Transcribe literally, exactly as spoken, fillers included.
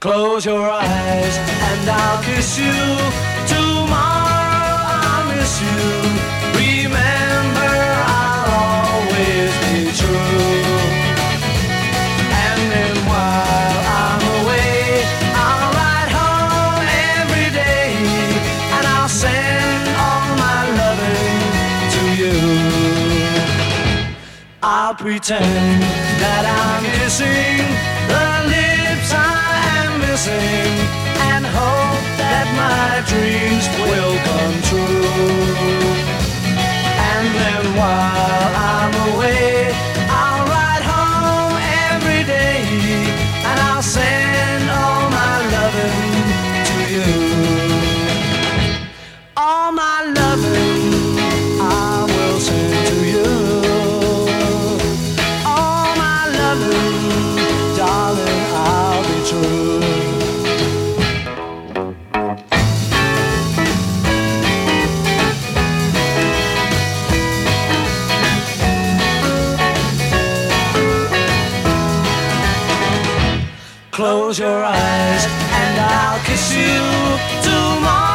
Close your eyes and I'll kiss you. Tomorrow I'll miss you. Remember, I'll always be true. And then while I'm away, I'll ride home every day, and I'll send all my loving to you. I'll pretend that I'm kissing the lips I am missing, and hope that my dreams will come true. And then while I'm away, I'll ride home every day, and I'll send all my loving to you. All my loving I will send to you. All my loving, darling, I'll be true. Close your eyes and I'll kiss you tomorrow.